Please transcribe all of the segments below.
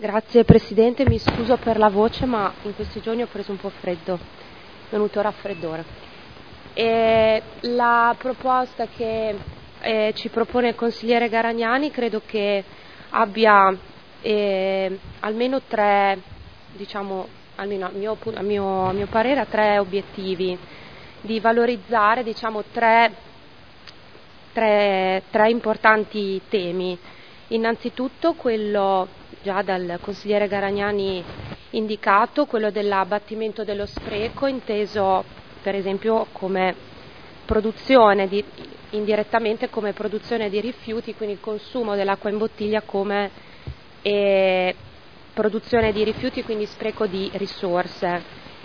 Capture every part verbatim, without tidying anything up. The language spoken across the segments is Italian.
Grazie Presidente, mi scuso per la voce, ma in questi giorni ho preso un po' freddo, è venuto raffreddore. E la proposta che eh, ci propone il consigliere Garagnani credo che abbia eh, almeno tre, diciamo, almeno a mio, a mio, a mio parere, tre obiettivi: di valorizzare, diciamo, tre, tre, tre importanti temi. Innanzitutto quello già dal consigliere Garagnani indicato, quello dell'abbattimento dello spreco, inteso per esempio come produzione di, indirettamente come produzione di rifiuti, quindi il consumo dell'acqua in bottiglia come eh, produzione di rifiuti, quindi spreco di risorse.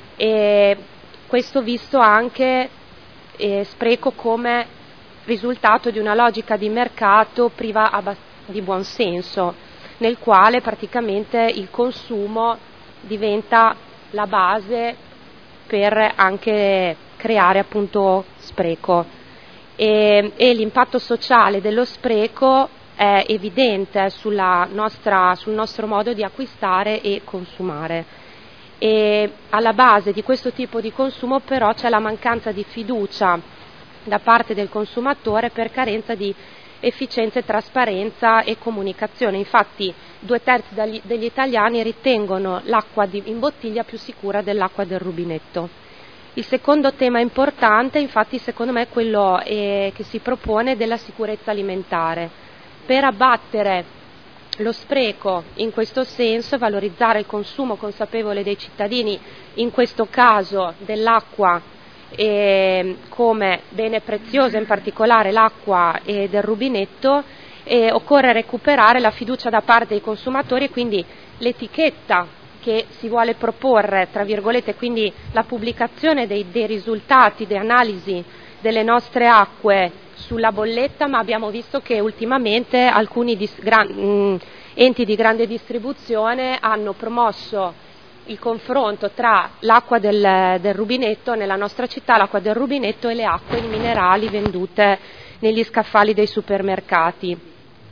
E questo visto anche eh, spreco come risultato di una logica di mercato priva abbast- di buon senso, nel quale praticamente il consumo diventa la base per anche creare appunto spreco e, e l'impatto sociale dello spreco è evidente sulla nostra, sul nostro modo di acquistare e consumare. E alla base di questo tipo di consumo però c'è la mancanza di fiducia da parte del consumatore per carenza di efficienza, trasparenza e comunicazione. Infatti due terzi degli, degli italiani ritengono l'acqua di, in bottiglia più sicura dell'acqua del rubinetto. Il secondo tema importante, infatti, secondo me è quello eh, che si propone della sicurezza alimentare. Per abbattere lo spreco in questo senso e valorizzare il consumo consapevole dei cittadini, in questo caso dell'acqua E come bene prezioso, in particolare l'acqua e del rubinetto, e occorre recuperare la fiducia da parte dei consumatori e quindi l'etichetta che si vuole proporre, tra virgolette, quindi la pubblicazione dei, dei risultati, delle analisi delle nostre acque sulla bolletta, ma abbiamo visto che ultimamente alcuni dis, gran, mh, enti di grande distribuzione hanno promosso il confronto tra l'acqua del, del rubinetto nella nostra città, l'acqua del rubinetto e le acque minerali vendute negli scaffali dei supermercati.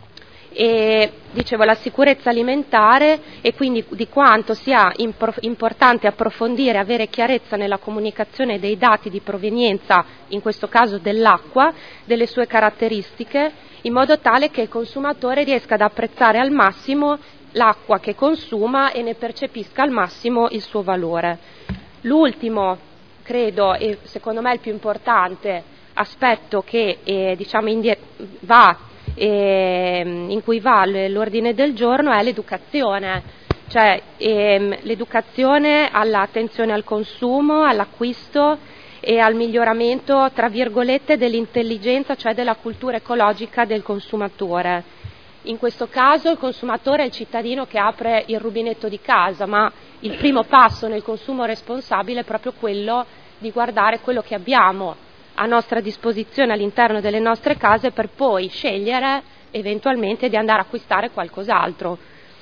E dicevo, la sicurezza alimentare e quindi di quanto sia impor- importante approfondire, avere chiarezza nella comunicazione dei dati di provenienza, in questo caso dell'acqua, delle sue caratteristiche, in modo tale che il consumatore riesca ad apprezzare al massimo l'acqua che consuma e ne percepisca al massimo il suo valore. L'ultimo, credo, e secondo me il più importante aspetto che eh, diciamo indie- va, eh, in cui va l'ordine del giorno è l'educazione, cioè ehm, l'educazione all'attenzione al consumo, all'acquisto e al miglioramento, tra virgolette, dell'intelligenza, cioè della cultura ecologica del consumatore. In questo caso il consumatore è il cittadino che apre il rubinetto di casa, ma il primo passo nel consumo responsabile è proprio quello di guardare quello che abbiamo a nostra disposizione all'interno delle nostre case per poi scegliere eventualmente di andare a acquistare qualcos'altro.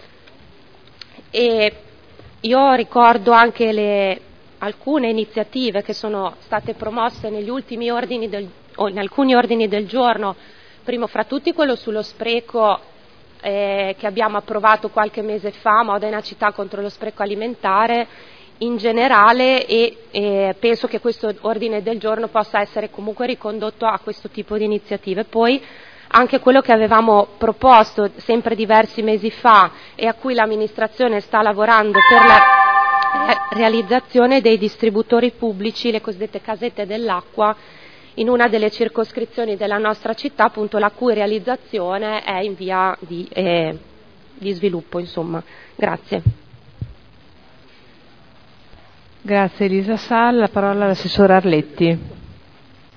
E io ricordo anche le, alcune iniziative che sono state promosse negli ultimi ordini del, o in alcuni ordini del giorno, primo fra tutti quello sullo spreco eh, che abbiamo approvato qualche mese fa, Moda è una città contro lo spreco alimentare in generale, e eh, penso che questo ordine del giorno possa essere comunque ricondotto a questo tipo di iniziative. Poi anche quello che avevamo proposto sempre diversi mesi fa e a cui l'amministrazione sta lavorando per la realizzazione dei distributori pubblici, le cosiddette casette dell'acqua, in una delle circoscrizioni della nostra città, appunto, la cui realizzazione è in via di, eh, di sviluppo, insomma. Grazie. Grazie Elisa Sal, la parola all'assessore Arletti.